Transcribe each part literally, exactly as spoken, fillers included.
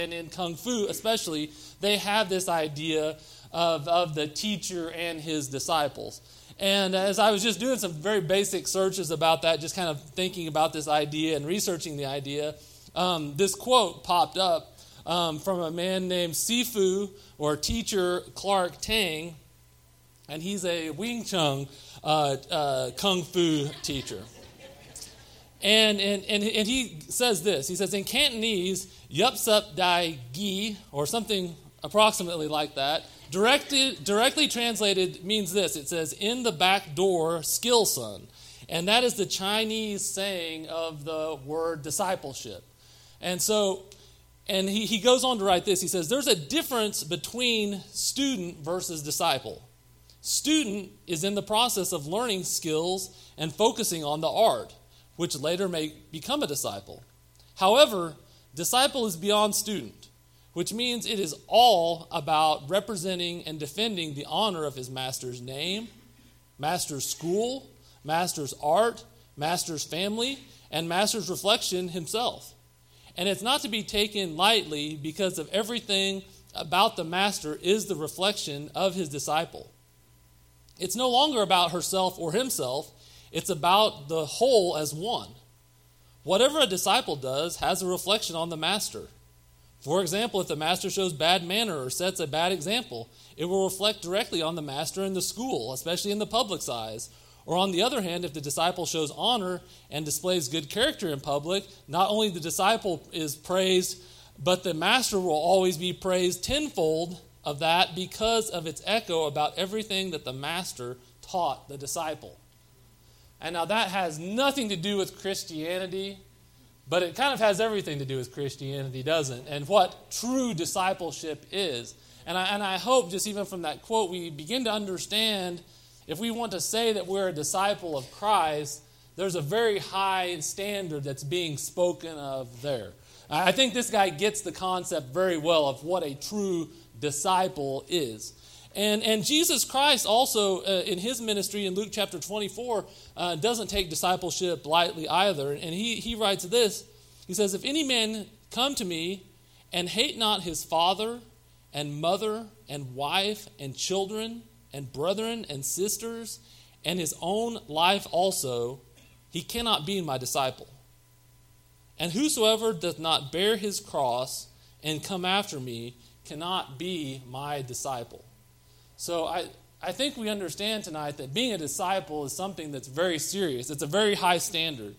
And in Kung Fu especially, they have this idea of, of the teacher and his disciples. And as I was just doing some very basic searches about that, just kind of thinking about this idea and researching the idea, um, this quote popped up um, from a man named Sifu, or teacher Clark Tang, and he's a Wing Chun uh, uh, Kung Fu teacher. And, and and and he says this. He says, in Cantonese, yup sup dai gi, or something approximately like that, directly, directly translated means this. It says, in the back door, skill son. And that is the Chinese saying of the word discipleship. And so, and he, he goes on to write this. He says, there's a difference between student versus disciple. Student is in the process of learning skills and focusing on the art, which later may become a disciple. However, disciple is beyond student, which means it is all about representing and defending the honor of his master's name, master's school, master's art, master's family, and master's reflection himself. And it's not to be taken lightly, because of everything about the master is the reflection of his disciple. It's no longer about herself or himself. It's about the whole as one. Whatever a disciple does has a reflection on the master. For example, if the master shows bad manner or sets a bad example, it will reflect directly on the master in the school, especially in the public's eyes. Or on the other hand, if the disciple shows honor and displays good character in public, not only the disciple is praised, but the master will always be praised tenfold of that, because of its echo about everything that the master taught the disciple. And now that has nothing to do with Christianity, but it kind of has everything to do with Christianity, doesn't it? And what true discipleship is. And I, and I hope, just even from that quote, we begin to understand, if we want to say that we're a disciple of Christ, there's a very high standard that's being spoken of there. I think this guy gets the concept very well of what a true disciple is. And and Jesus Christ also, uh, in his ministry in Luke chapter twenty-four, uh, doesn't take discipleship lightly either. And he, he writes this. He says, if any man come to me and hate not his father and mother and wife and children and brethren and sisters and his own life also, he cannot be my disciple. And whosoever doth not bear his cross and come after me cannot be my disciple. So I, I think we understand tonight that being a disciple is something that's very serious. It's a very high standard.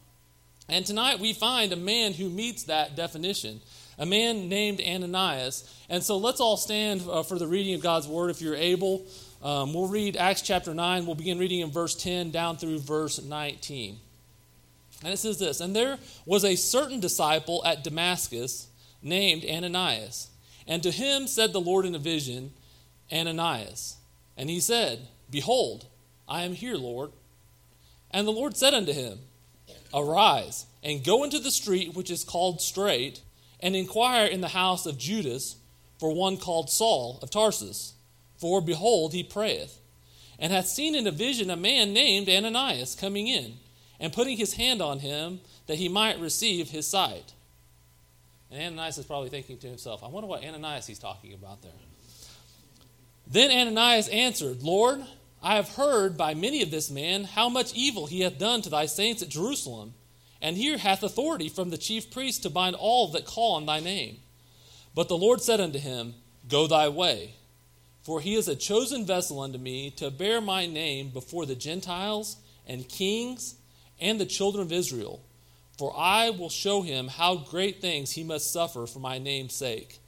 And tonight we find a man who meets that definition, a man named Ananias. And so let's all stand uh, for the reading of God's word if you're able. Um, we'll read Acts chapter nine. We'll begin reading in verse ten down through verse nineteen. And it says this, and there was a certain disciple at Damascus named Ananias. And to him said the Lord in a vision, Ananias. And he said, behold, I am here, Lord. And the Lord said unto him, arise, and go into the street which is called Straight, and inquire in the house of Judas for one called Saul of Tarsus. For behold, he prayeth, and hath seen in a vision a man named Ananias coming in, and putting his hand on him, that he might receive his sight. And Ananias is probably thinking to himself, I wonder what Ananias he's talking about there. Then Ananias answered, Lord, I have heard by many of this man how much evil he hath done to thy saints at Jerusalem, and here hath authority from the chief priest to bind all that call on thy name. But the Lord said unto him, go thy way, for he is a chosen vessel unto me to bear my name before the Gentiles and kings and the children of Israel. For I will show him how great things he must suffer for my name's sake.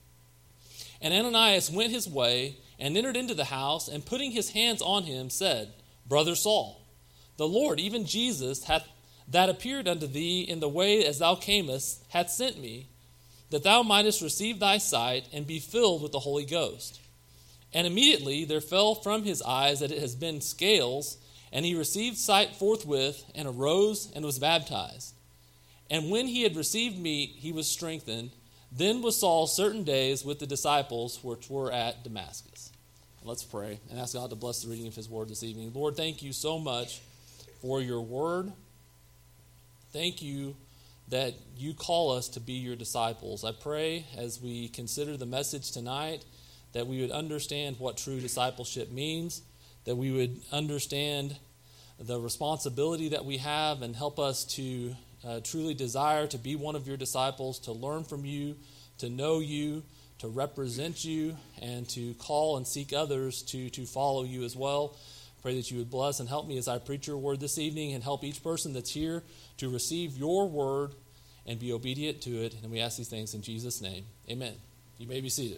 And Ananias went his way and entered into the house, and putting his hands on him, said, Brother Saul, the Lord, even Jesus, hath, that appeared unto thee in the way as thou camest, hath sent me, that thou mightest receive thy sight and be filled with the Holy Ghost. And immediately there fell from his eyes that it has been scales, and he received sight forthwith, and arose and was baptized. And when he had received meat, he was strengthened. Then was Saul certain days with the disciples which were at Damascus. Let's pray and ask God to bless the reading of his word this evening. Lord, thank you so much for your word. Thank you that you call us to be your disciples. I pray as we consider the message tonight that we would understand what true discipleship means, that we would understand the responsibility that we have and help us to uh, truly desire to be one of your disciples, to learn from you, to know you, to represent you, and to call and seek others to, to follow you as well. Pray that you would bless and help me as I preach your word this evening, and help each person that's here to receive your word and be obedient to it. And we ask these things in Jesus' name. Amen. You may be seated.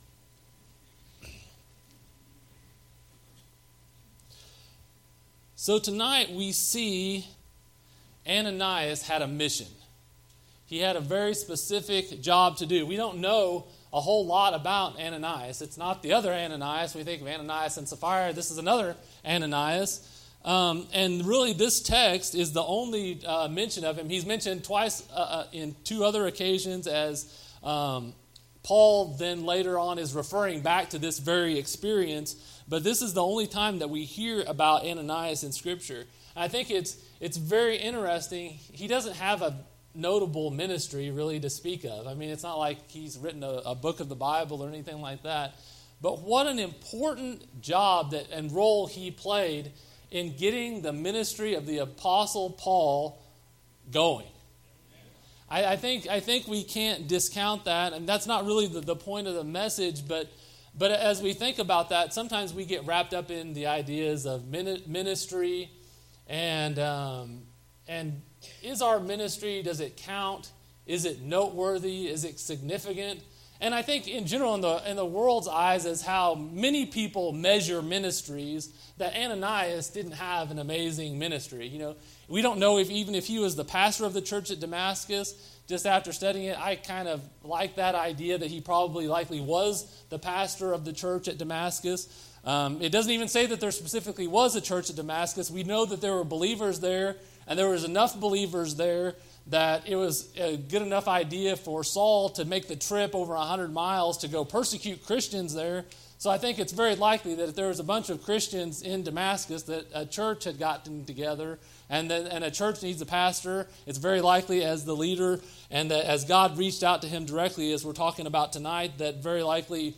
So tonight we see Ananias had a mission. He had a very specific job to do. We don't know a whole lot about Ananias. It's not the other Ananias. We think of Ananias and Sapphira. This is another Ananias. Um, and really this text is the only uh, mention of him. He's mentioned twice uh, in two other occasions as um, Paul then later on is referring back to this very experience. But this is the only time that we hear about Ananias in Scripture. I think it's it's very interesting. He doesn't have a notable ministry really to speak of. I mean, it's not like he's written a, a book of the Bible or anything like that. But what an important job that and role he played in getting the ministry of the Apostle Paul going. I, I think I think we can't discount that, and that's not really the, the point of the message, but But as we think about that, sometimes we get wrapped up in the ideas of ministry and um, and is our ministry, does it count? Is it noteworthy? Is it significant? And I think in general, in the in the world's eyes, is how many people measure ministries, that Ananias didn't have an amazing ministry. You know, we don't know if even if he was the pastor of the church at Damascus. Just after studying it, I kind of like that idea that he probably likely was the pastor of the church at Damascus. Um, it doesn't even say that there specifically was a church at Damascus. We know that there were believers there, and there was enough believers there that it was a good enough idea for Saul to make the trip over one hundred miles to go persecute Christians there. So I think it's very likely that if there was a bunch of Christians in Damascus, that a church had gotten together, and then, and a church needs a pastor. It's very likely as the leader, and that as God reached out to him directly, as we're talking about tonight, that very likely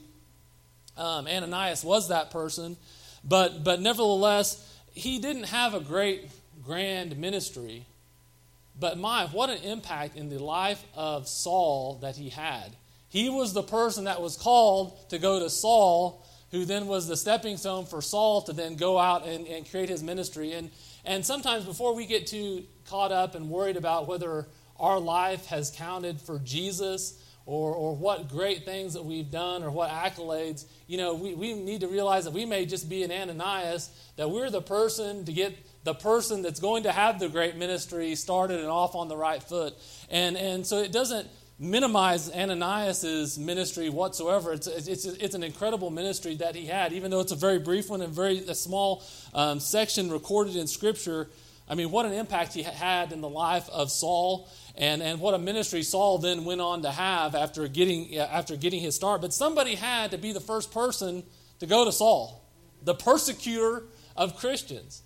um, Ananias was that person. But but nevertheless, he didn't have a great, grand ministry. But my, what an impact in the life of Saul that he had. He was the person that was called to go to Saul, who then was the stepping stone for Saul to then go out and, and create his ministry. And and sometimes before we get too caught up and worried about whether our life has counted for Jesus or or what great things that we've done or what accolades, you know, we, we need to realize that we may just be an Ananias, that we're the person to get the person that's going to have the great ministry started and off on the right foot. And and so it doesn't minimize Ananias' ministry whatsoever. It's, it's it's an incredible ministry that he had, even though it's a very brief one and very a small um, section recorded in Scripture. I mean, what an impact he had in the life of Saul, and, and what a ministry Saul then went on to have after getting after getting his start. But somebody had to be the first person to go to Saul, the persecutor of Christians.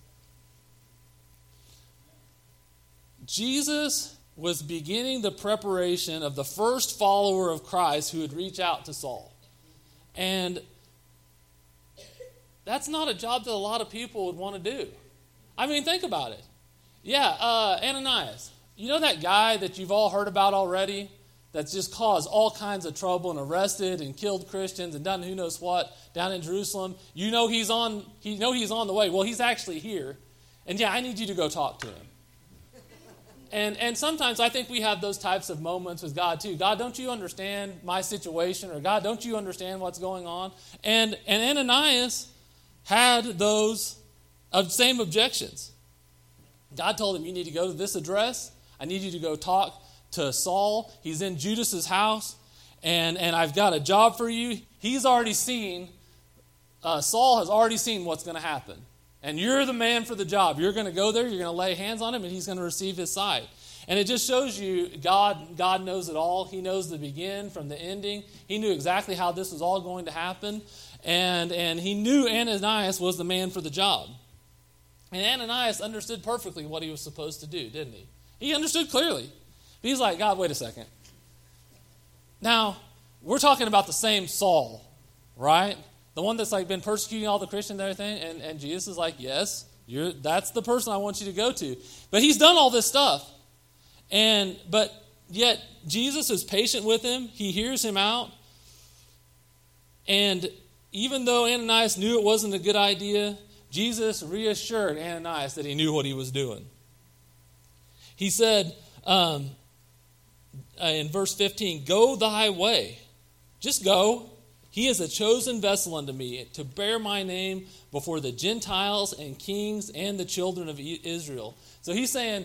Jesus was beginning the preparation of the first follower of Christ who would reach out to Saul. And that's not a job that a lot of people would want to do. I mean, think about it. Yeah, uh, Ananias, you know that guy that you've all heard about already that's just caused all kinds of trouble and arrested and killed Christians and done who knows what down in Jerusalem? You know he's on, you know he's on the way. Well, he's actually here. And yeah, I need you to go talk to him. And and sometimes I think we have those types of moments with God too. God, don't you understand my situation? Or God, don't you understand what's going on? And and Ananias had those same objections. God told him, you need to go to this address. I need you to go talk to Saul. He's in Judas's house. And, and I've got a job for you. He's already seen, uh, Saul has already seen what's going to happen. And you're the man for the job. You're going to go there, you're going to lay hands on him, and he's going to receive his sight. And it just shows you God, God knows it all. He knows the begin from the ending. He knew exactly how this was all going to happen. And, and he knew Ananias was the man for the job. And Ananias understood perfectly what he was supposed to do, didn't he? He understood clearly. But he's like, God, wait a second. Now, we're talking about the same Saul, right? The one that's like been persecuting all the Christians and everything. And, and Jesus is like, yes, you're, that's the person I want you to go to. But he's done all this stuff. And but yet Jesus is patient with him. He hears him out. And even though Ananias knew it wasn't a good idea, Jesus reassured Ananias that he knew what he was doing. He said um, uh, in verse fifteen, go thy way. Just go. He is a chosen vessel unto me to bear my name before the Gentiles and kings and the children of Israel. So he's saying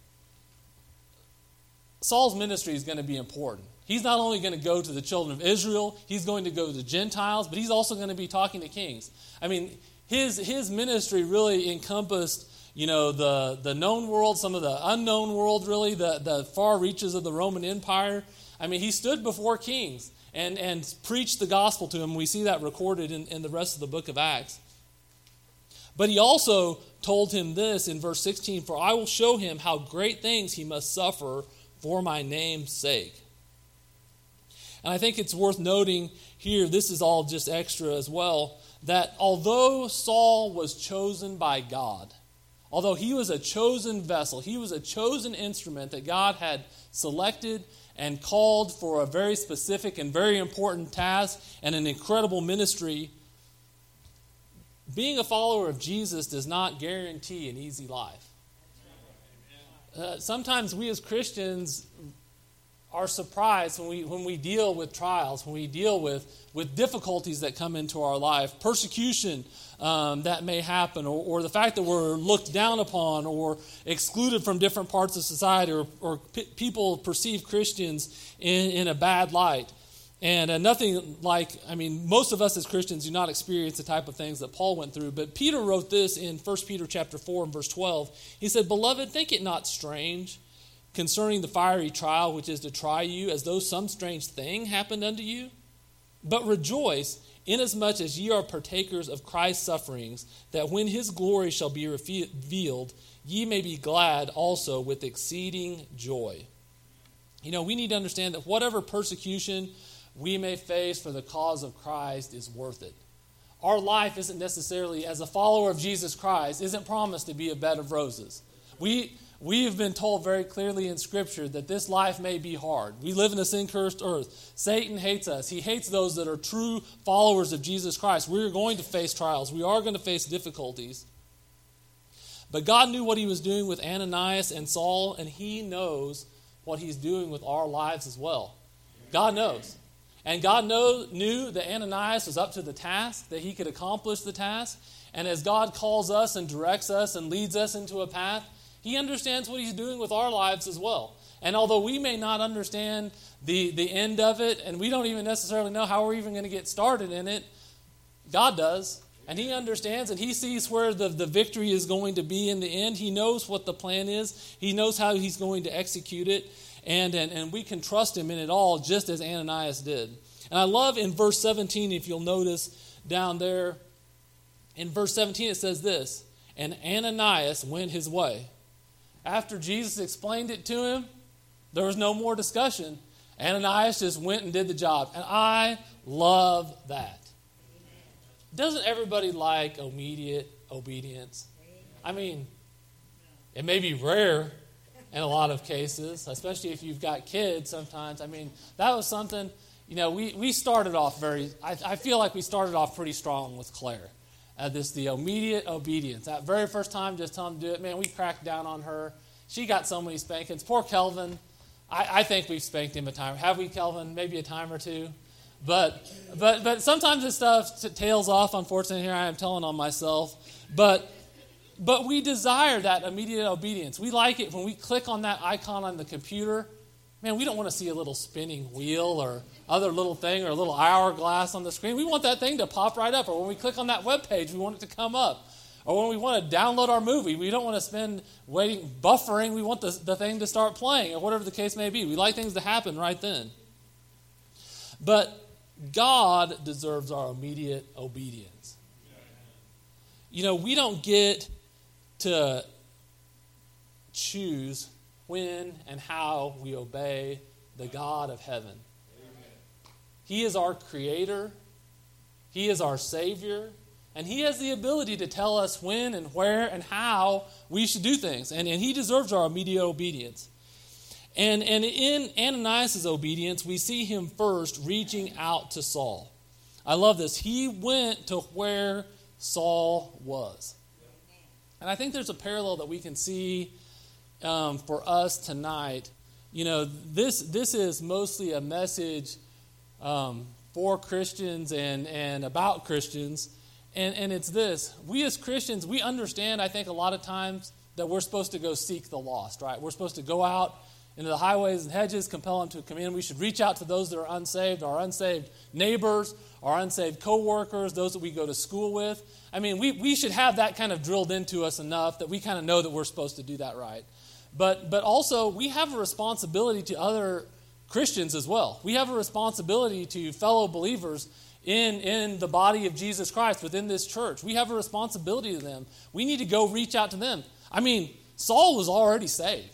Saul's ministry is going to be important. He's not only going to go to the children of Israel, he's going to go to the Gentiles, but he's also going to be talking to kings. I mean, his his ministry really encompassed, you know, the, the known world, some of the unknown world, really, the, the far reaches of the Roman Empire. I mean, he stood before kings and, and preached the gospel to them. We see that recorded in, in the rest of the book of Acts. But he also told him this in verse sixteen, for I will show him how great things he must suffer for my name's sake. And I think it's worth noting here, this is all just extra as well, that although Saul was chosen by God, although he was a chosen vessel, he was a chosen instrument that God had selected and called for a very specific and very important task and an incredible ministry, being a follower of Jesus does not guarantee an easy life. Uh, sometimes we as Christians are surprised when we when we deal with trials, when we deal with, with difficulties that come into our life, persecution um, that may happen, or, or the fact that we're looked down upon or excluded from different parts of society, or, or p- people perceive Christians in, in a bad light. And uh, nothing like, I mean, most of us as Christians do not experience the type of things that Paul went through. But Peter wrote this in First Peter chapter four and verse twelve. He said, beloved, think it not strange concerning the fiery trial which is to try you, as though some strange thing happened unto you. But rejoice, inasmuch as ye are partakers of Christ's sufferings, that when his glory shall be revealed, ye may be glad also with exceeding joy. You know, we need to understand that whatever persecution we may face for the cause of Christ is worth it. Our life isn't necessarily, as a follower of Jesus Christ, isn't promised to be a bed of roses. We we have been told very clearly in Scripture that this life may be hard. We live in a sin-cursed earth. Satan hates us. He hates those that are true followers of Jesus Christ. We're going to face trials. We are going to face difficulties. But God knew what he was doing with Ananias and Saul, and he knows what he's doing with our lives as well. God knows. And God know, knew that Ananias was up to the task, that he could accomplish the task. And as God calls us and directs us and leads us into a path, he understands what he's doing with our lives as well. And although we may not understand the, the end of it, and we don't even necessarily know how we're even going to get started in it, God does. And he understands, and he sees where the, the victory is going to be in the end. He knows what the plan is. He knows how he's going to execute it. And, and, and we can trust him in it all, just as Ananias did. And I love in verse seventeen, if you'll notice down there, in verse seventeen it says this, and Ananias went his way. After Jesus explained it to him, there was no more discussion. Ananias just went and did the job. And I love that. Doesn't everybody like immediate obedience? I mean, it may be rare in a lot of cases, especially if you've got kids sometimes. I mean, that was something, you know, we, we started off very, I, I feel like we started off pretty strong with Claire. Uh, this, the immediate obedience. That very first time, just tell them to do it. Man, we cracked down on her. She got so many spankings. Poor Kelvin. I, I think we've spanked him a time. Have we, Kelvin? Maybe a time or two. But but but sometimes this stuff t- tails off, unfortunately. Here I am telling on myself. But but we desire that immediate obedience. We like it when we click on that icon on the computer. Man, we don't want to see a little spinning wheel or other little thing or a little hourglass on the screen. We want that thing to pop right up. Or when we click on that web page, we want it to come up. Or when we want to download our movie, we don't want to spend waiting, buffering. We want the, the thing to start playing, or whatever the case may be. We like things to happen right then. But God deserves our immediate obedience. You know, we don't get to choose when, and how we obey the God of heaven. Amen. He is our creator. He is our Savior. And He has the ability to tell us when and where and how we should do things. And, and He deserves our immediate obedience. And, and in Ananias' obedience, we see him first reaching out to Saul. I love this. He went to where Saul was. And I think there's a parallel that we can see um, for us tonight. You know, this this is mostly a message um, for Christians and, and about Christians. And, and it's this. We as Christians, we understand, I think, a lot of times that we're supposed to go seek the lost, right? We're supposed to go out into the highways and hedges, compel them to come in. We should reach out to those that are unsaved, our unsaved neighbors, our unsaved co-workers, those that we go to school with. I mean, we, we should have that kind of drilled into us enough that we kind of know that we're supposed to do that right. But but also, we have a responsibility to other Christians as well. We have a responsibility to fellow believers in, in the body of Jesus Christ within this church. We have a responsibility to them. We need to go reach out to them. I mean, Saul was already saved.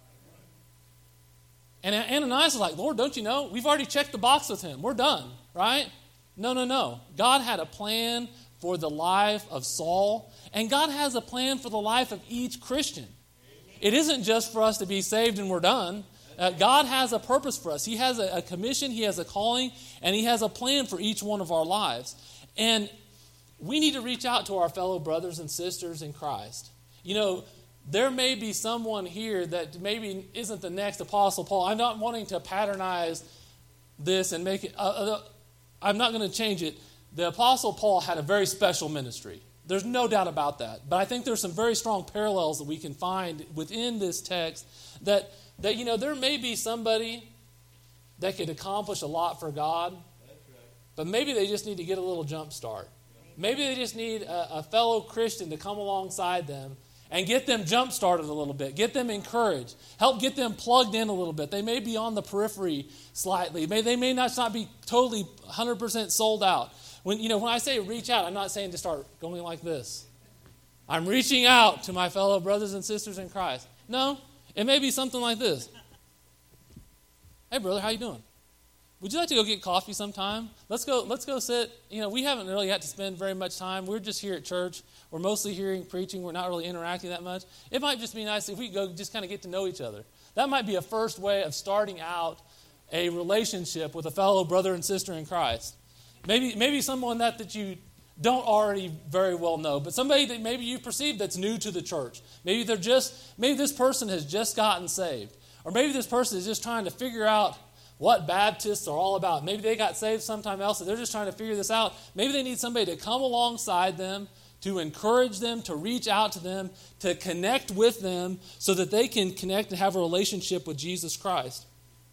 And Ananias was like, Lord, don't you know? We've already checked the box with him. We're done, right? No, no, no. God had a plan for the life of Saul, and God has a plan for the life of each Christian. It isn't just for us to be saved and we're done. Uh, God has a purpose for us. He has a, a commission, He has a calling, and He has a plan for each one of our lives. And we need to reach out to our fellow brothers and sisters in Christ. You know, there may be someone here that maybe isn't the next Apostle Paul. I'm not wanting to patronize this and make it, uh, uh, I'm not going to change it. The Apostle Paul had a very special ministry. There's no doubt about that. But I think there's some very strong parallels that we can find within this text that, that you know, there may be somebody that could accomplish a lot for God, but maybe they just need to get a little jump start. Maybe they just need a, a fellow Christian to come alongside them and get them jump-started a little bit. Get them encouraged. Help get them plugged in a little bit. They may be on the periphery slightly. May, they may not, not be totally one hundred percent sold out. When, you know, when I say reach out, I'm not saying to start going like this. I'm reaching out to my fellow brothers and sisters in Christ. No, it may be something like this. Hey, brother, how you doing? Would you like to go get coffee sometime? Let's go Let's go sit. You know, we haven't really had to spend very much time. We're just here at church. We're mostly hearing preaching. We're not really interacting that much. It might just be nice if we go just kind of get to know each other. That might be a first way of starting out a relationship with a fellow brother and sister in Christ. Maybe maybe someone that, that you don't already very well know, but somebody that maybe you perceive that's new to the church. Maybe they're just maybe this person has just gotten saved. Or maybe this person is just trying to figure out what Baptists are all about. Maybe they got saved sometime else, and they're just trying to figure this out. Maybe they need somebody to come alongside them, to encourage them, to reach out to them, to connect with them so that they can connect and have a relationship with Jesus Christ.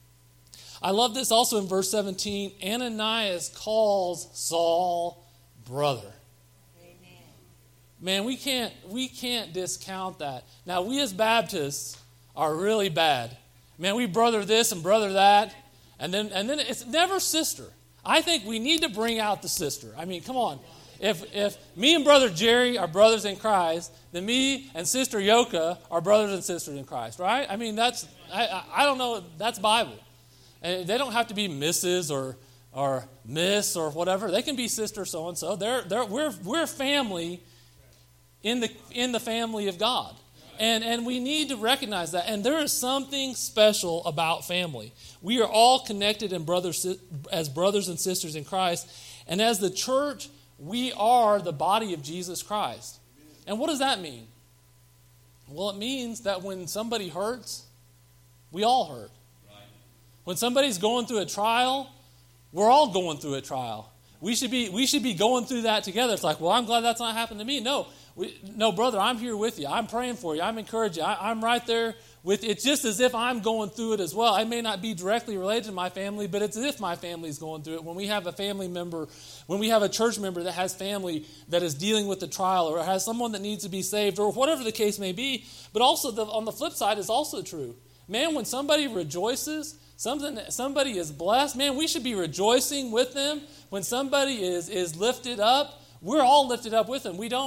I love this also in verse seventeen. Ananias calls Saul brother. Amen. Man, we can't, we can't discount that. Now, we as Baptists are really bad. Man, we brother this and brother that. And then and then it's never sister. I think we need to bring out the sister. I mean, come on. If if me and Brother Jerry are brothers in Christ, then me and Sister Yoka are brothers and sisters in Christ, right? I mean, that's, I, I don't know, that's Bible. And they don't have to be Missus or or Miss or whatever. They can be Sister so-and-so. They're, they're, we're, we're family in the in the family of God. And and we need to recognize that. And there is something special about family. We are all connected in brothers, as brothers and sisters in Christ. And as the church, we are the body of Jesus Christ. And what does that mean? Well, it means that when somebody hurts, we all hurt. When somebody's going through a trial, we're all going through a trial. We should be we should be going through that together. It's like, well, I'm glad that's not happened to me. No, we, no, brother, I'm here with you. I'm praying for you. I'm encouraging you. I, I'm right there with you. It's just as if I'm going through it as well. I may not be directly related to my family, but it's as if my family is going through it. When we have a family member, when we have a church member that has family that is dealing with the trial or has someone that needs to be saved or whatever the case may be. But also the, on the flip side is also true. Man, when somebody rejoices, Something, somebody is blessed, man, we should be rejoicing with them. When somebody is, is lifted up, we're all lifted up with them. We don't,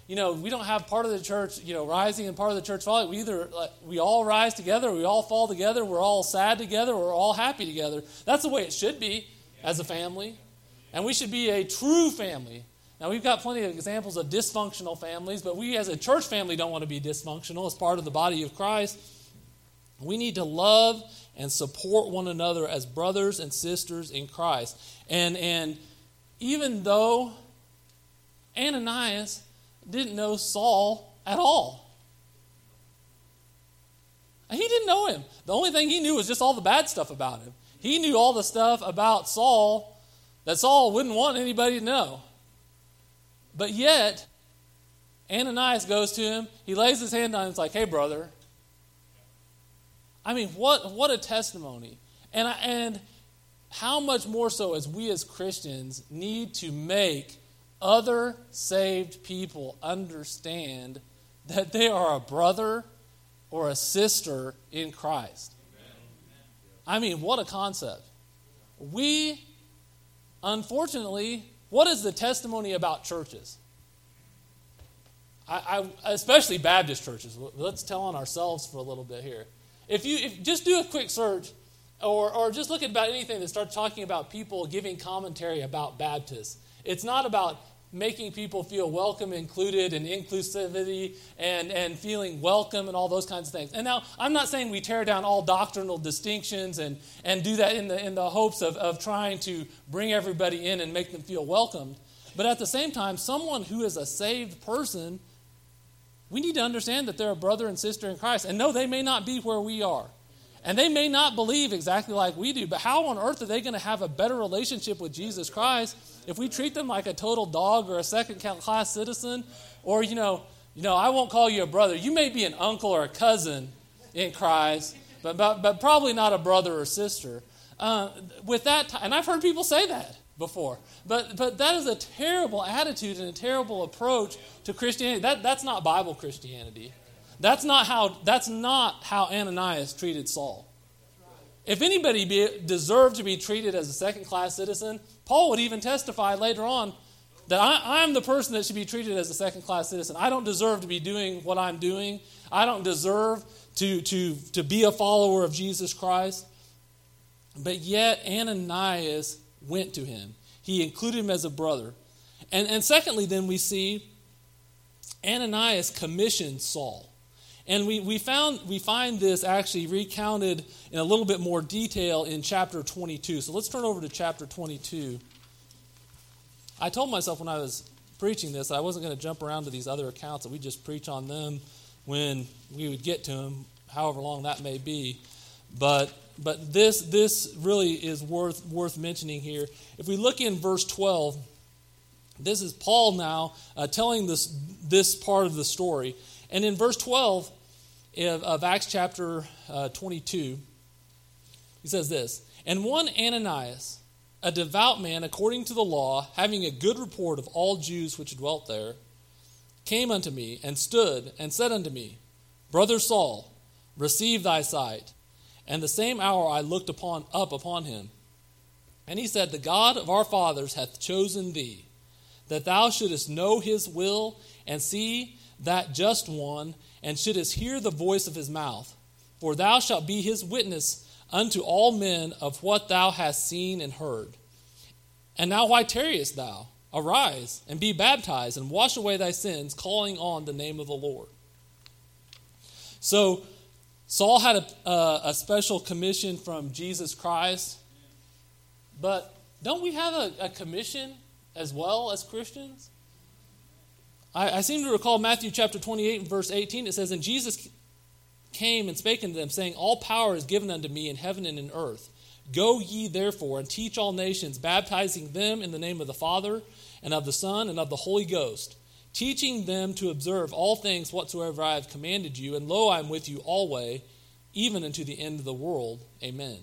you know, we don't have part of the church, you know, rising and part of the church falling. We either, like, we all rise together, we all fall together, we're all sad together, we're all happy together. That's the way it should be as a family. And we should be a true family. Now, we've got plenty of examples of dysfunctional families, but we as a church family don't want to be dysfunctional as part of the body of Christ. We need to love and support one another as brothers and sisters in Christ. And, and even though Ananias didn't know Saul at all. He didn't know him. The only thing he knew was just all the bad stuff about him. He knew all the stuff about Saul that Saul wouldn't want anybody to know. But yet, Ananias goes to him. He lays his hand on him. It's like, hey, brother. I mean, what what a testimony. And I, and how much more so as we as Christians need to make other saved people understand that they are a brother or a sister in Christ. I mean, what a concept. We, unfortunately, what is the testimony about churches? I, I, especially Baptist churches. Let's tell on ourselves for a little bit here. If you if, just do a quick search, or or just look at about anything that starts talking about people giving commentary about Baptists. It's not about making people feel welcome, included, and inclusivity, and, and feeling welcome, and all those kinds of things. And now, I'm not saying we tear down all doctrinal distinctions and, and do that in the in the hopes of, of trying to bring everybody in and make them feel welcomed. But at the same time, someone who is a saved person, we need to understand that they're a brother and sister in Christ. And no, they may not be where we are. And they may not believe exactly like we do, but how on earth are they going to have a better relationship with Jesus Christ if we treat them like a total dog or a second-class citizen? Or, you know, you know, I won't call you a brother. You may be an uncle or a cousin in Christ, but but, but probably not a brother or sister. Uh, with that, and I've heard people say that before, but but that is a terrible attitude and a terrible approach to Christianity. That that's not Bible Christianity. That's not how that's not how Ananias treated Saul. If anybody be, deserved to be treated as a second-class citizen, Paul would even testify later on that I, I'm the person that should be treated as a second-class citizen. I don't deserve to be doing what I'm doing. I don't deserve to, to, to be a follower of Jesus Christ. But yet Ananias went to him. He included him as a brother. And, and secondly, then we see Ananias commissioned Saul. And we, we found we find this actually recounted in a little bit more detail in chapter twenty-two. So let's turn over to chapter twenty-two. I told myself when I was preaching this, I wasn't going to jump around to these other accounts, that we just preach on them when we would get to them, however long that may be. But but this this really is worth worth mentioning here. If we look in verse twelve, this is Paul now uh, telling this this part of the story. And in verse twelve of, of Acts chapter uh, twenty-two, he says this, "And one Ananias, a devout man according to the law, having a good report of all Jews which dwelt there, came unto me, and stood, and said unto me, Brother Saul, receive thy sight. And the same hour I looked upon up upon him. And he said, The God of our fathers hath chosen thee, that thou shouldest know his will, and see that just one, and shouldest hear the voice of his mouth. For thou shalt be his witness unto all men of what thou hast seen and heard. And now why tarriest thou? Arise, and be baptized, and wash away thy sins, calling on the name of the Lord." So Saul had a, uh, a special commission from Jesus Christ, but don't we have a, a commission as well as Christians? I, I seem to recall Matthew chapter twenty-eight, verse eighteen. It says, "And Jesus came and spake unto them, saying, All power is given unto me in heaven and in earth. Go ye therefore and teach all nations, baptizing them in the name of the Father and of the Son and of the Holy Ghost, teaching them to observe all things whatsoever I have commanded you. And lo, I am with you always, even unto the end of the world. Amen."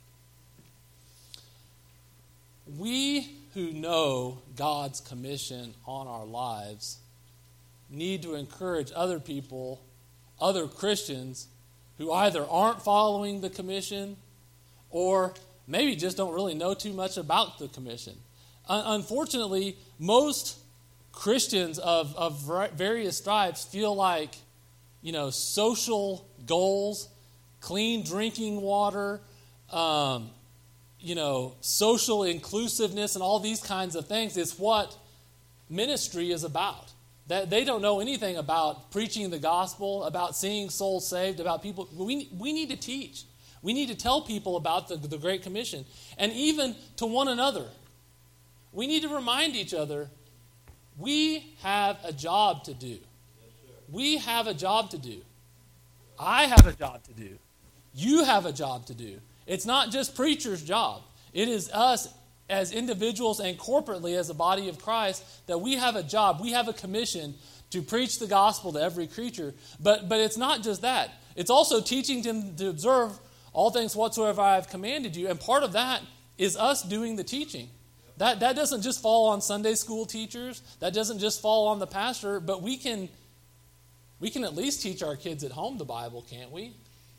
We who know God's commission on our lives need to encourage other people, other Christians, who either aren't following the commission or maybe just don't really know too much about the commission. Uh, unfortunately, most Christians of, of various stripes feel like, you know, social goals, clean drinking water, um, you know, social inclusiveness and all these kinds of things is what ministry is about. That they don't know anything about preaching the gospel, about seeing souls saved, about people. We, we need to teach. We need to tell people about the, the Great Commission. And even to one another. We need to remind each other, we have a job to do. We have a job to do. I have a job to do. You have a job to do. It's not just preachers' job. It is us as individuals and corporately as a body of Christ that we have a job. We have a commission to preach the gospel to every creature. But, but it's not just that. It's also teaching them to observe all things whatsoever I have commanded you. And part of that is us doing the teaching. That, that doesn't just fall on Sunday school teachers. That doesn't just fall on the pastor. But we can, we can at least teach our kids at home the Bible, can't we?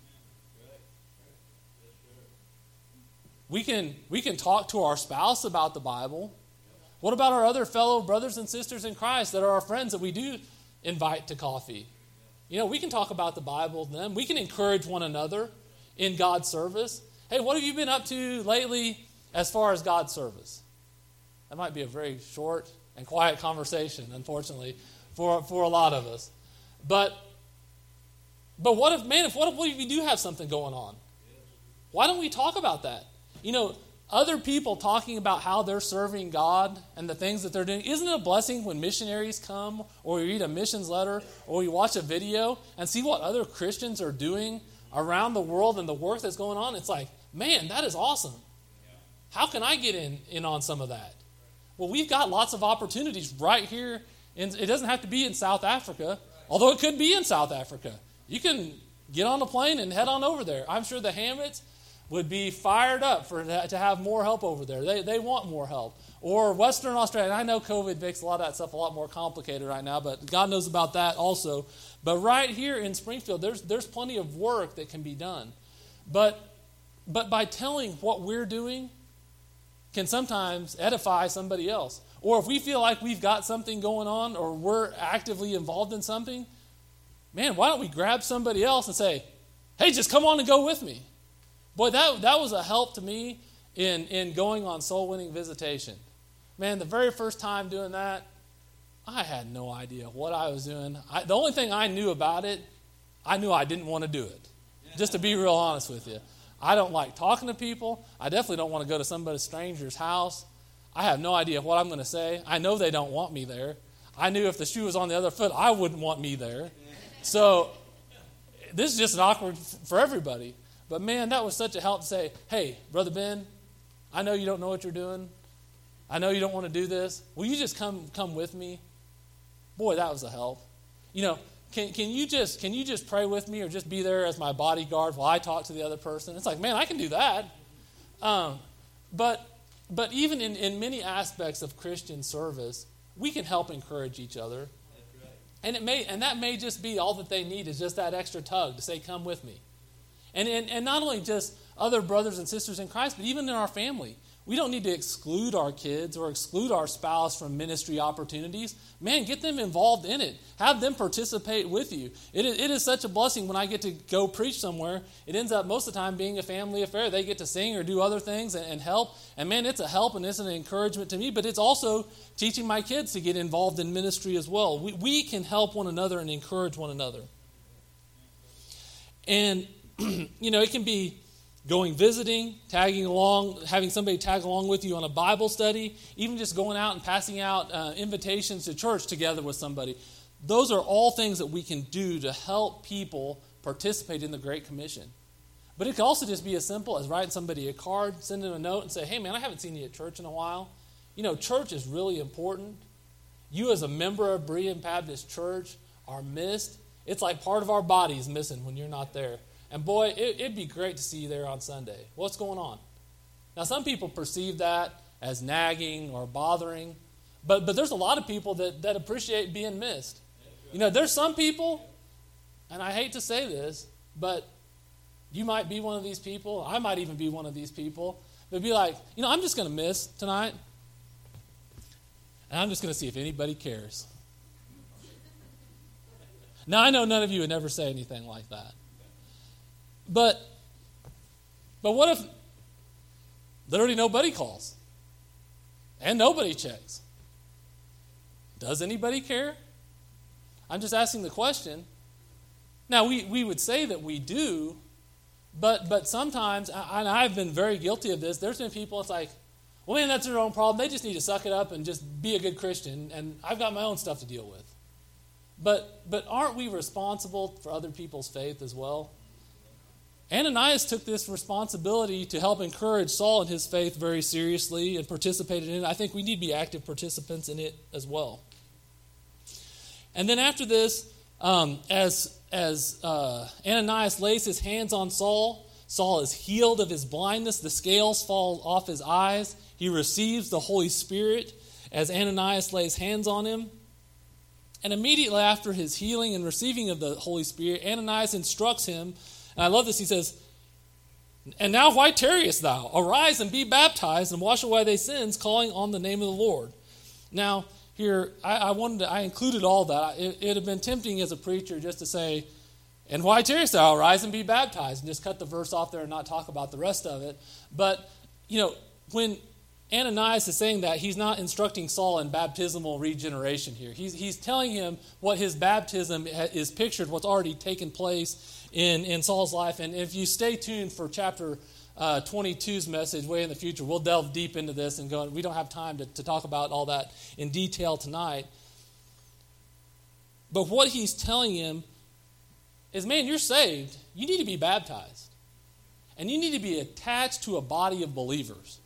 We can, we can talk to our spouse about the Bible. What about our other fellow brothers and sisters in Christ that are our friends that we do invite to coffee? You know, we can talk about the Bible to them. We can encourage one another in God's service. Hey, what have you been up to lately as far as God's service? That might be a very short and quiet conversation, unfortunately, for, for a lot of us. But but what if, man, if what if, what if we do have something going on? Why don't we talk about that? You know, other people talking about how they're serving God and the things that they're doing. Isn't it a blessing when missionaries come or you read a missions letter or you watch a video and see what other Christians are doing around the world and the work that's going on? It's like, man, that is awesome. How can I get in, in on some of that? Well, we've got lots of opportunities right here. And it doesn't have to be in South Africa, although it could be in South Africa. You can get on a plane and head on over there. I'm sure the Hammets would be fired up for to have more help over there. They they want more help. Or Western Australia. And I know COVID makes a lot of that stuff a lot more complicated right now, but God knows about that also. But right here in Springfield, there's there's plenty of work that can be done. But but by telling what we're doing can sometimes edify somebody else. Or if we feel like we've got something going on or we're actively involved in something, man, why don't we grab somebody else and say, hey, just come on and go with me. Boy, that, that was a help to me in, in going on soul-winning visitation. Man, the very first time doing that, I had no idea what I was doing. I, the only thing I knew about it, I knew I didn't want to do it. Just to be real honest with you. I don't like talking to people. I definitely don't want to go to somebody's stranger's house. I have no idea what I'm going to say. I know they don't want me there. I knew if the shoe was on the other foot, I wouldn't want me there. So this is just an awkward for everybody. But man, that was such a help to say, hey, Brother Ben, I know you don't know what you're doing. I know you don't want to do this. Will you just come come with me? Boy, that was a help. You know, can can you just can you just pray with me or just be there as my bodyguard while I talk to the other person? It's like, man, I can do that. Um, but but even in, in many aspects of Christian service, we can help encourage each other. And it may and that may just be all that they need is just that extra tug to say, come with me. And, and and not only just other brothers and sisters in Christ, but even in our family. We don't need to exclude our kids or exclude our spouse from ministry opportunities. Man, get them involved in it. Have them participate with you. It is, it is such a blessing when I get to go preach somewhere. It ends up most of the time being a family affair. They get to sing or do other things and, and help. And man, it's a help and it's an encouragement to me, but it's also teaching my kids to get involved in ministry as well. We, we can help one another and encourage one another. And, you know, it can be going visiting, tagging along, having somebody tag along with you on a Bible study, even just going out and passing out uh, invitations to church together with somebody. Those are all things that we can do to help people participate in the Great Commission. But it can also just be as simple as writing somebody a card, sending them a note and say, hey man, I haven't seen you at church in a while. You know, church is really important. You as a member of Berean Baptist Church are missed. It's like part of our body is missing when you're not there. And boy, it, it'd be great to see you there on Sunday. What's going on? Now, some people perceive that as nagging or bothering, but but there's a lot of people that, that appreciate being missed. You know, there's some people, and I hate to say this, but you might be one of these people. I might even be one of these people. But be like, you know, I'm just going to miss tonight. And I'm just going to see if anybody cares. Now, I know none of you would never say anything like that. But, but what if literally nobody calls? And nobody checks? Does anybody care? I'm just asking the question. Now, we, we would say that we do, but but sometimes, and I've been very guilty of this, there's been people, it's like, well, man, that's their own problem. They just need to suck it up and just be a good Christian, and I've got my own stuff to deal with. But but aren't we responsible for other people's faith as well? Ananias took this responsibility to help encourage Saul in his faith very seriously and participated in it. I think we need to be active participants in it as well. And then after this, um, as, as uh, Ananias lays his hands on Saul, Saul is healed of his blindness. The scales fall off his eyes. He receives the Holy Spirit as Ananias lays hands on him. And immediately after his healing and receiving of the Holy Spirit, Ananias instructs him. And I love this. He says, "And now why tarriest thou? Arise and be baptized and wash away thy sins, calling on the name of the Lord." Now, here, I, I wanted to, I included all that. It would have been tempting as a preacher just to say, "And why tarriest thou? Arise and be baptized," and just cut the verse off there and not talk about the rest of it. But, you know, when Ananias is saying that, he's not instructing Saul in baptismal regeneration here. He's, he's telling him what his baptism is pictured, what's already taken place in, in Saul's life. And if you stay tuned for chapter uh, twenty-two's message way in the future, we'll delve deep into this and go. We don't have time to, to talk about all that in detail tonight. But what he's telling him is, man, you're saved. You need to be baptized. And you need to be attached to a body of believers.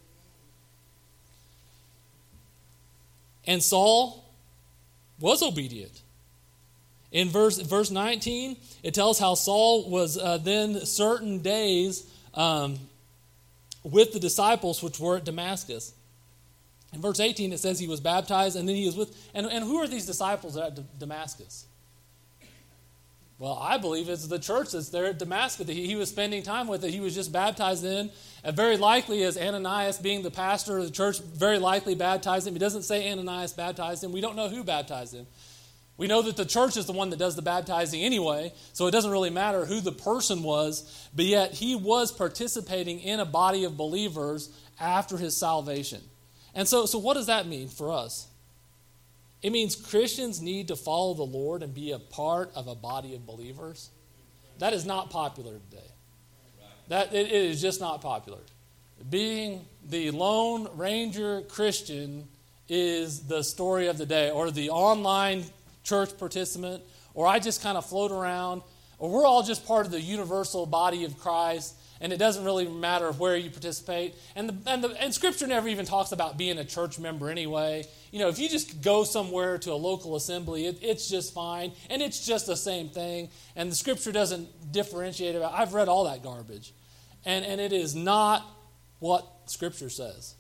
And Saul was obedient. In verse verse nineteen, it tells how Saul was uh, then certain days um, with the disciples which were at Damascus. In verse eighteen, it says he was baptized, and then he was with... And, and who are these disciples at D- Damascus? Well, I believe it's the church that's there at Damascus that he, he was spending time with, that he was just baptized in. And very likely, as Ananias being the pastor of the church, very likely baptized him. He doesn't say Ananias baptized him. We don't know who baptized him. We know that the church is the one that does the baptizing anyway, so it doesn't really matter who the person was, but yet he was participating in a body of believers after his salvation. And so, so what does that mean for us? It means Christians need to follow the Lord and be a part of a body of believers. That is not popular today. That it, it is just not popular. Being the Lone Ranger Christian is the story of the day, or the online church participant, or I just kind of float around, or we're all just part of the universal body of Christ, and it doesn't really matter where you participate. And the, and the and Scripture never even talks about being a church member anyway. You know, if you just go somewhere to a local assembly, it, it's just fine, and it's just the same thing. And the Scripture doesn't differentiate about. I've read all that garbage, and and it is not what Scripture says.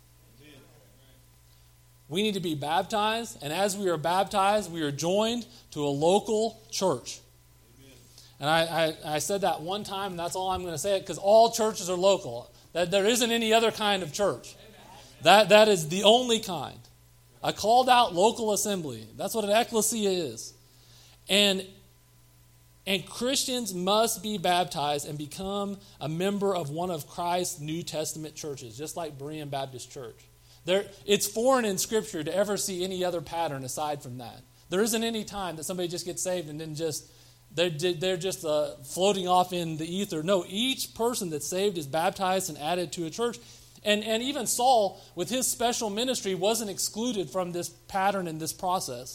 We need to be baptized, and as we are baptized, we are joined to a local church. And I, I, I said that one time, and that's all I'm going to say it, because all churches are local. That there isn't any other kind of church. That that is the only kind. A called out local assembly. That's what an ecclesia is. And and Christians must be baptized and become a member of one of Christ's New Testament churches, just like Berean Baptist Church. There, it's foreign in Scripture to ever see any other pattern aside from that. There isn't any time that somebody just gets saved and then just they're, they're just uh, floating off in the ether. No, each person that's saved is baptized and added to a church. And, and even Saul, with his special ministry, wasn't excluded from this pattern and this process.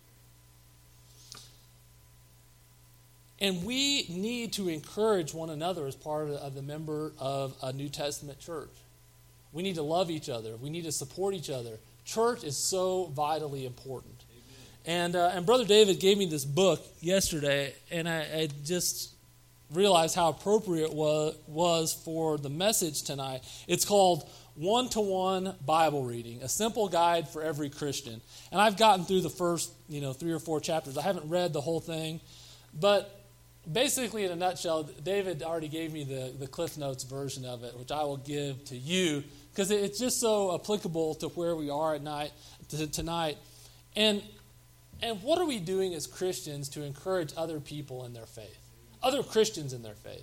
And we need to encourage one another as part of the member of a New Testament church. We need to love each other. We need to support each other. Church is so vitally important. And uh, and Brother David gave me this book yesterday, and I, I just realized how appropriate it was, was for the message tonight. It's called One-to-One Bible Reading, a simple guide for every Christian. And I've gotten through the first, you know, three or four chapters. I haven't read the whole thing, but basically, in a nutshell, David already gave me the, the Cliff Notes version of it, which I will give to you because it's just so applicable to where we are at night to, tonight. And and what are we doing as Christians to encourage other people in their faith, other Christians in their faith?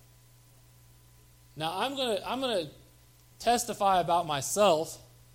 Now I'm gonna I'm gonna testify about myself.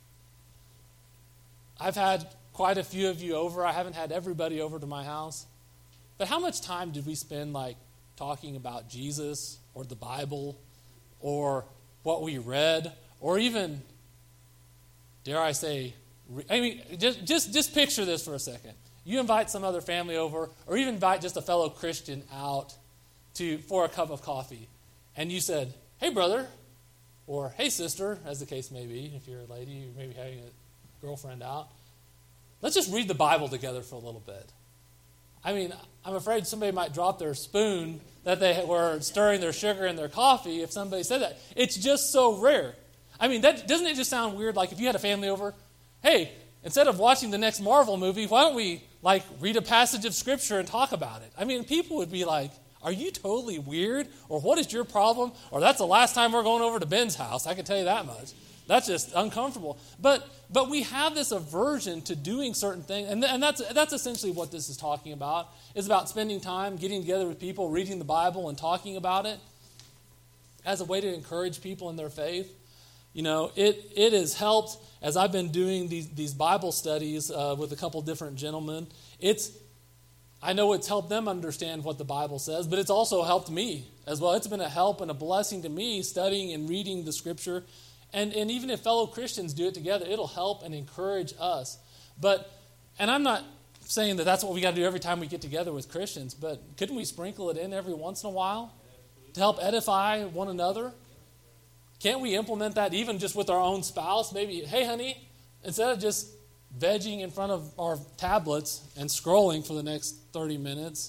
I've had quite a few of you over. I haven't had everybody over to my house. But how much time did we spend like talking about Jesus or the Bible or what we read or even, dare I say, I mean, just, just, just picture this for a second. You invite some other family over or even invite just a fellow Christian out to for a cup of coffee. And you said, hey, brother, or hey, sister, as the case may be. If you're a lady, you may be having a girlfriend out. Let's just read the Bible together for a little bit. I mean, I'm afraid somebody might drop their spoon that they were stirring their sugar in their coffee if somebody said that. It's just so rare. I mean, that doesn't it just sound weird? Like if you had a family over, hey, instead of watching the next Marvel movie, why don't we like read a passage of Scripture and talk about it? I mean, people would be like, are you totally weird? Or what is your problem? Or that's the last time we're going over to Ben's house. I can tell you that much. That's just uncomfortable. But but we have this aversion to doing certain things, and, th- and that's that's essentially what this is talking about. It's about spending time, getting together with people, reading the Bible, and talking about it as a way to encourage people in their faith. You know, it it has helped as I've been doing these these Bible studies uh, with a couple different gentlemen. It's I know it's helped them understand what the Bible says, but it's also helped me as well. It's been a help and a blessing to me studying and reading the Scripture. And and even if fellow Christians do it together, it'll help and encourage us. But, and I'm not saying that that's what we got to do every time we get together with Christians, but couldn't we sprinkle it in every once in a while to help edify one another? Can't we implement that even just with our own spouse? Maybe, hey, honey, instead of just vegging in front of our tablets and scrolling for the next thirty minutes,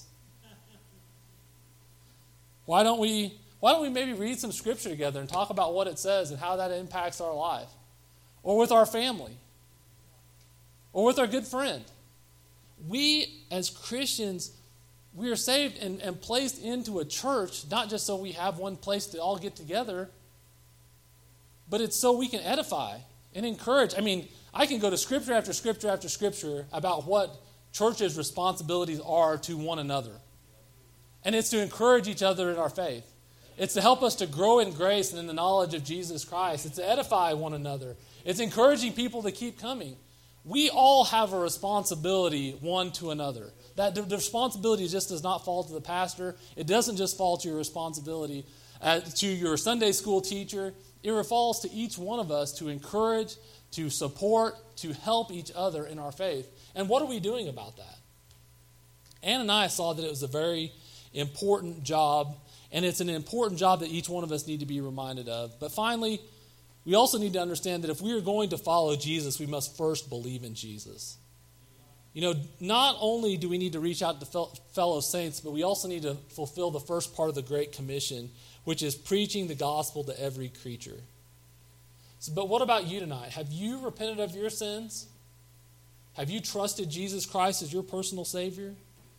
why don't we... Why don't we maybe read some Scripture together and talk about what it says and how that impacts our life? Or with our family? Or with our good friend? We, as Christians, we are saved and, and placed into a church, not just so we have one place to all get together, but it's so we can edify and encourage. I mean, I can go to Scripture after Scripture after Scripture about what churches' responsibilities are to one another. And it's to encourage each other in our faith. It's to help us to grow in grace and in the knowledge of Jesus Christ. It's to edify one another. It's encouraging people to keep coming. We all have a responsibility one to another. That the responsibility just does not fall to the pastor. It doesn't just fall to your responsibility uh, to your Sunday school teacher. It falls to each one of us to encourage, to support, to help each other in our faith. And what are we doing about that? Ann and I saw that it was a very important job. And it's an important job that each one of us need to be reminded of. But finally, we also need to understand that if we are going to follow Jesus, we must first believe in Jesus. You know, not only do we need to reach out to fellow saints, but we also need to fulfill the first part of the Great Commission, which is preaching the gospel to every creature. So, but what about you tonight? Have you repented of your sins? Have you trusted Jesus Christ as your personal Savior?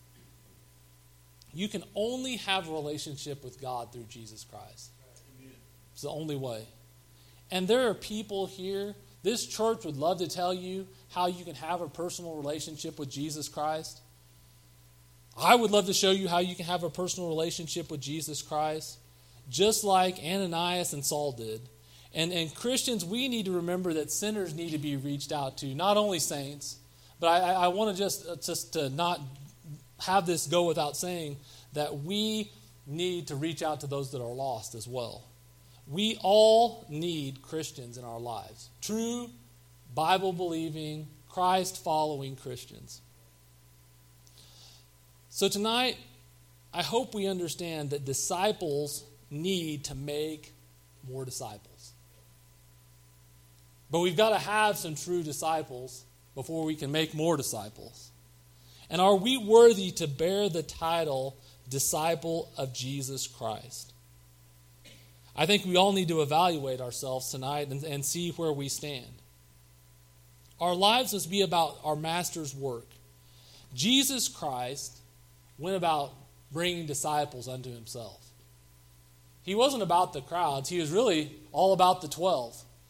You can only have a relationship with God through Jesus Christ. It's the only way. And there are people here, this church would love to tell you how you can have a personal relationship with Jesus Christ. I would love to show you how you can have a personal relationship with Jesus Christ, just like Ananias and Saul did. And, and Christians, we need to remember that sinners need to be reached out to, not only saints, but I, I want to just, just to not have this go without saying that we need to reach out to those that are lost as well. We all need Christians in our lives. True, Bible-believing, Christ-following Christians. So tonight, I hope we understand that disciples need to make more disciples. But we've got to have some true disciples before we can make more disciples. And are we worthy to bear the title disciple of Jesus Christ? I think we all need to evaluate ourselves tonight and, and see where we stand. Our lives must be about our Master's work. Jesus Christ went about bringing disciples unto himself. He wasn't about the crowds. He was really all about the twelve.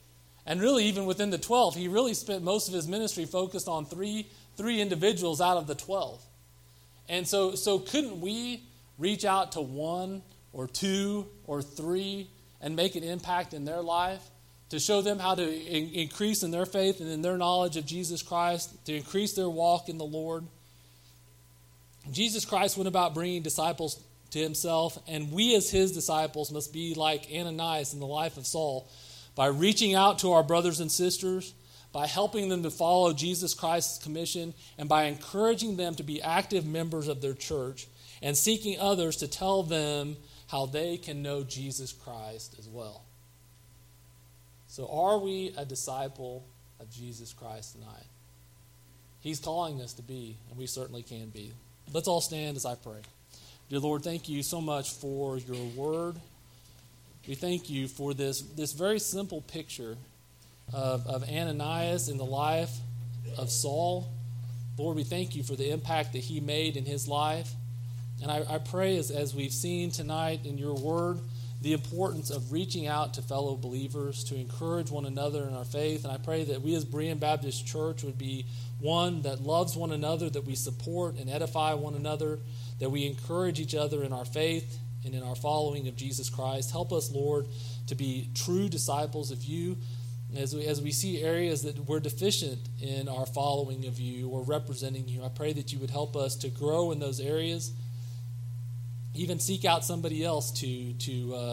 And really, even within the twelve, he really spent most of his ministry focused on three, three individuals out of the twelve. And so, so couldn't we reach out to one or two or three and make an impact in their life to show them how to in- increase in their faith and in their knowledge of Jesus Christ, to increase their walk in the Lord? Jesus Christ went about bringing disciples to himself, and we as his disciples must be like Ananias in the life of Saul, by reaching out to our brothers and sisters, by helping them to follow Jesus Christ's commission, and by encouraging them to be active members of their church, and seeking others to tell them how they can know Jesus Christ as well. So are we a disciple of Jesus Christ tonight? He's calling us to be, and we certainly can be. Let's all stand as I pray. Dear Lord, thank you so much for your word. We thank you for this, this very simple picture of, of Ananias in the life of Saul. Lord, we thank you for the impact that he made in his life. And I, I pray as, as we've seen tonight in your word, the importance of reaching out to fellow believers to encourage one another in our faith. And I pray that we as Berean Baptist Church would be one that loves one another, that we support and edify one another, that we encourage each other in our faith and in our following of Jesus Christ. Help us, Lord, to be true disciples of you. As we, as we see areas that we're deficient in our following of you or representing you, I pray that you would help us to grow in those areas, even seek out somebody else to, to uh,